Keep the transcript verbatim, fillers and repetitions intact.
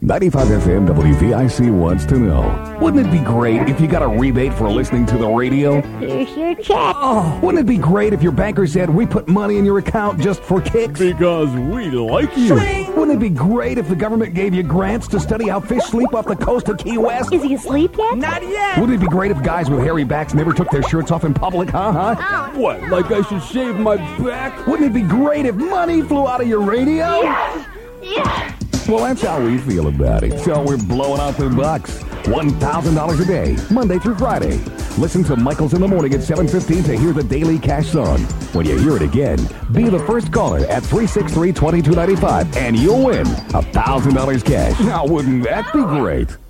ninety-five F M W V I C wants to know, wouldn't it be great if you got a rebate for listening to the radio? Here's your check. Oh, wouldn't it be great if your banker said we put money in your account just for kicks? Because we like you. Wouldn't it be great if the government gave you grants to study how fish sleep off the coast of Key West? Is he asleep yet? Not yet. Wouldn't it be great if guys with hairy backs never took their shirts off in public, huh, huh? Oh. What, like I should shave my back? Wouldn't it be great if money flew out of your radio? Yeah. Yeah. Well, that's how we feel about it. So we're blowing out the bucks. one thousand dollars a day, Monday through Friday. Listen to Michaels in the Morning at seven fifteen to hear the Daily Cash song. When you hear it again, be the first caller at three six three, two two nine five, and you'll win one thousand dollars cash. Now, wouldn't that be great?